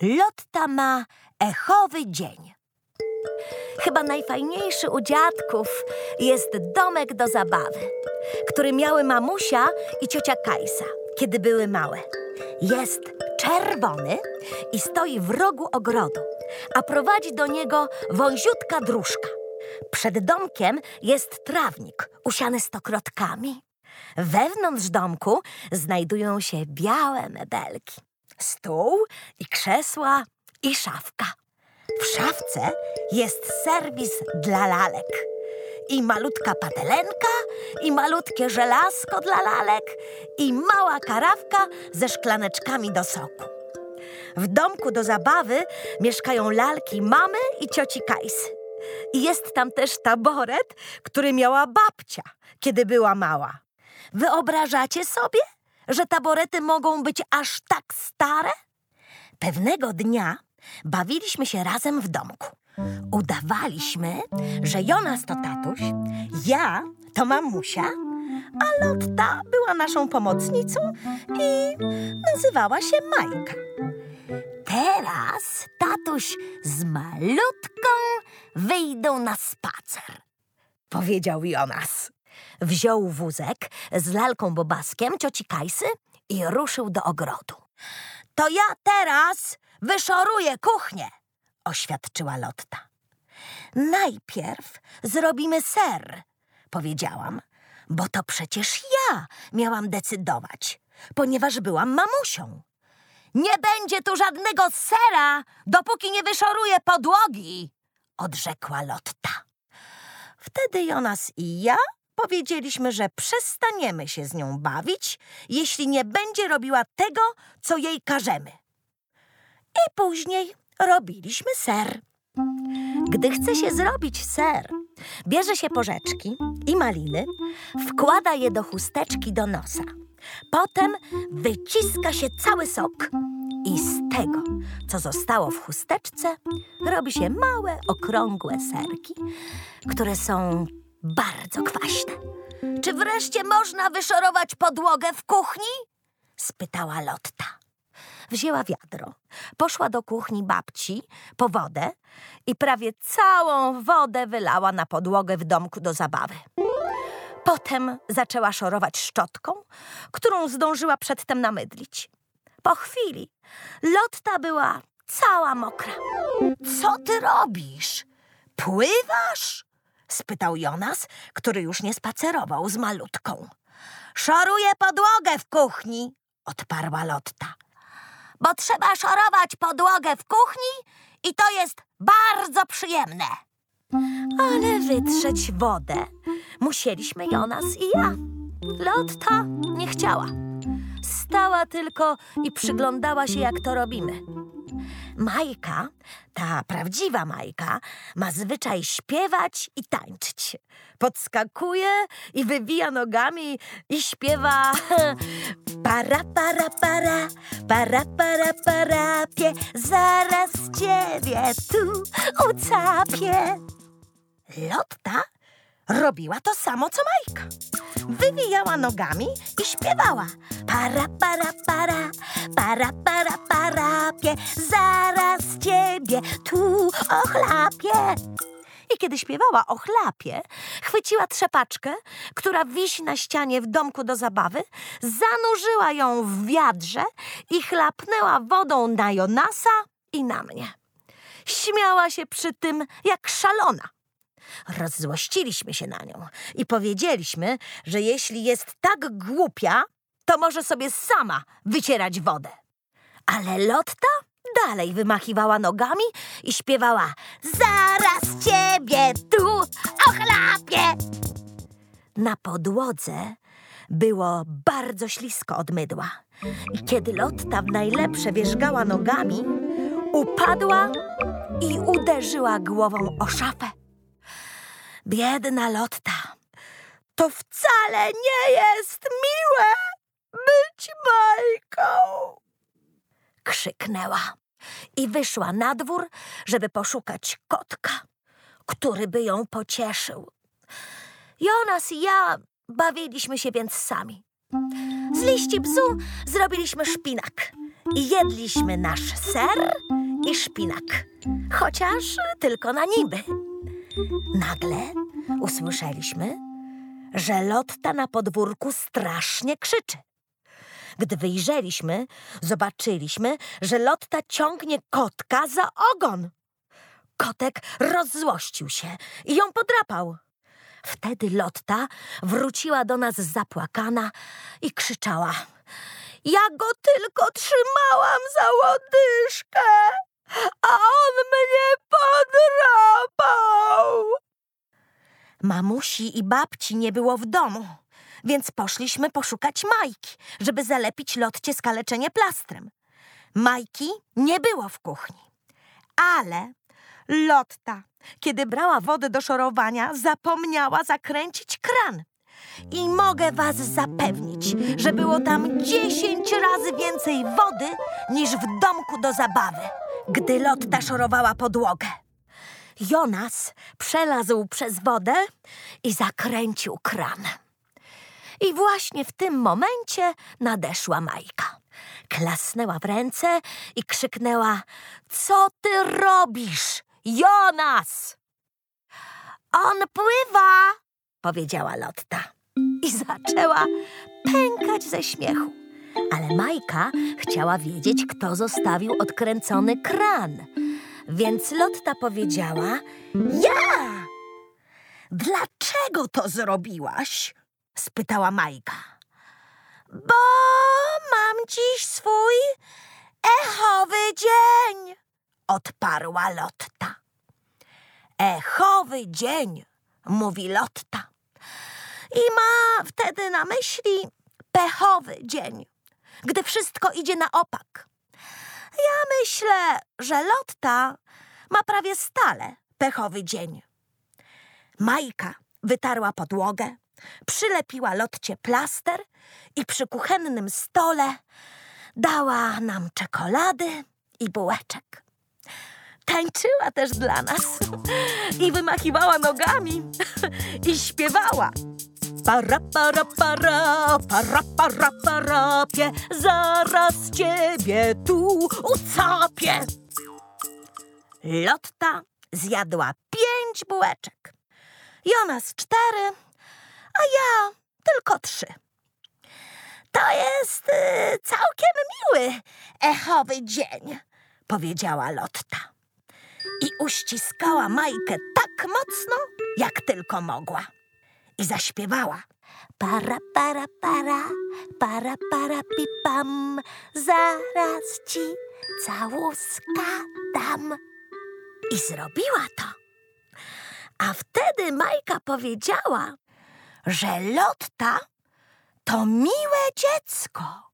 Lotta ma echowy dzień. Chyba najfajniejszy u dziadków jest domek do zabawy, który miały mamusia i ciocia Kajsa, kiedy były małe. Jest czerwony i stoi w rogu ogrodu, a prowadzi do niego wąziutka dróżka. Przed domkiem jest trawnik usiany stokrotkami. Wewnątrz domku znajdują się białe mebelki. Stół i krzesła i szafka. W szafce jest serwis dla lalek. I malutka patelenka, i malutkie żelazko dla lalek, i mała karawka ze szklaneczkami do soku. W domku do zabawy mieszkają lalki mamy i cioci Kajsy. I jest tam też taboret, który miała babcia, kiedy była mała. Wyobrażacie sobie, że taborety mogą być aż tak stare? Pewnego dnia bawiliśmy się razem w domku. Udawaliśmy, że Jonas to tatuś, ja to mamusia, a Lotta była naszą pomocnicą i nazywała się Majka. Teraz tatuś z malutką wyjdą na spacer, powiedział Jonas. Wziął wózek z lalką Bobaskiem cioci Kajsy i ruszył do ogrodu. To ja teraz wyszoruję kuchnię, oświadczyła Lotta. Najpierw zrobimy ser, powiedziałam, bo to przecież ja miałam decydować, ponieważ byłam mamusią. Nie będzie tu żadnego sera, dopóki nie wyszoruję podłogi, odrzekła Lotta. Wtedy Jonas i ja powiedzieliśmy, że przestaniemy się z nią bawić, jeśli nie będzie robiła tego, co jej każemy. I później robiliśmy ser. Gdy chce się zrobić ser, bierze się porzeczki i maliny, wkłada je do chusteczki do nosa. Potem wyciska się cały sok i z tego, co zostało w chusteczce, robi się małe, okrągłe serki, które są bardzo kwaśne. Czy wreszcie można wyszorować podłogę w kuchni? Spytała Lotta. Wzięła wiadro, poszła do kuchni babci po wodę i prawie całą wodę wylała na podłogę w domku do zabawy. Potem zaczęła szorować szczotką, którą zdążyła przedtem namydlić. Po chwili Lotta była cała mokra. Co ty robisz? Pływasz? Spytał Jonas, który już nie spacerował z malutką. Szoruję podłogę w kuchni, odparła Lotta. Bo trzeba szorować podłogę w kuchni i to jest bardzo przyjemne. Ale wytrzeć wodę musieliśmy Jonas i ja. Lotta nie chciała. Stała tylko i przyglądała się, jak to robimy. Majka, ta prawdziwa Majka, ma zwyczaj śpiewać i tańczyć. Podskakuje i wywija nogami i śpiewa para, para, para, para, para, parapie, zaraz ciebie tu ucapię. Lotta robiła to samo, co Majka. Wywijała nogami i śpiewała para, para, para, para, para, parapie, zaraz ciebie tu ochlapię. I kiedy śpiewała o chlapie, chwyciła trzepaczkę, która wisi na ścianie w domku do zabawy, zanurzyła ją w wiadrze i chlapnęła wodą na Jonasa i na mnie. Śmiała się przy tym jak szalona. Rozzłościliśmy się na nią i powiedzieliśmy, że jeśli jest tak głupia, to może sobie sama wycierać wodę. Ale Lotta dalej wymachiwała nogami i śpiewała zaraz ciebie tu ochlapię. Na podłodze było bardzo ślisko od mydła i kiedy Lotta w najlepsze wierzgała nogami, upadła i uderzyła głową o szafę. Biedna Lotta, to wcale nie jest miłe być Majką! Krzyknęła i wyszła na dwór, żeby poszukać kotka, który by ją pocieszył. Jonas i ja bawiliśmy się więc sami. Z liści bzu zrobiliśmy szpinak i jedliśmy nasz ser i szpinak, chociaż tylko na niby. Nagle usłyszeliśmy, że Lotta na podwórku strasznie krzyczy. Gdy wyjrzeliśmy, zobaczyliśmy, że Lotta ciągnie kotka za ogon. Kotek rozzłościł się i ją podrapał. Wtedy Lotta wróciła do nas zapłakana i krzyczała: ja go tylko trzymałam za łodyżkę, a on mnie podrapał. Mamusi i babci nie było w domu, więc poszliśmy poszukać Majki, żeby zalepić Lotcie skaleczenie plastrem. Majki nie było w kuchni, ale Lotta, kiedy brała wodę do szorowania, zapomniała zakręcić kran. I mogę was zapewnić, że było tam 10 razy więcej wody niż w domku do zabawy, gdy Lotta szorowała podłogę. Jonas przelazł przez wodę i zakręcił kran. I właśnie w tym momencie nadeszła Majka. Klasnęła w ręce i krzyknęła: co ty robisz, Jonas? On pływa, powiedziała Lotta. I zaczęła pękać ze śmiechu. Ale Majka chciała wiedzieć, kto zostawił odkręcony kran. Więc Lotta powiedziała: ja! Dlaczego to zrobiłaś? Spytała Majka. Bo mam dziś swój echowy dzień, odparła Lotta. Echowy dzień, mówi Lotta. I ma wtedy na myśli pechowy dzień, gdy wszystko idzie na opak. Ja myślę, że Lotta ma prawie stale pechowy dzień. Majka wytarła podłogę, przylepiła Lotcie plaster i przy kuchennym stole dała nam czekolady i bułeczek. Tańczyła też dla nas i wymachiwała nogami i śpiewała. Para, para, para, para, para, parapie, zaraz ciebie tu ucapię. Lotta zjadła 5 bułeczek, Jonas 4, a ja tylko 3. To jest całkiem miły echowy dzień, powiedziała Lotta. I uściskała Majkę tak mocno, jak tylko mogła. I zaśpiewała. Para, para, para, para, para, pipam, zaraz ci całuska dam. I zrobiła to. A wtedy Majka powiedziała, że Lotta to miłe dziecko.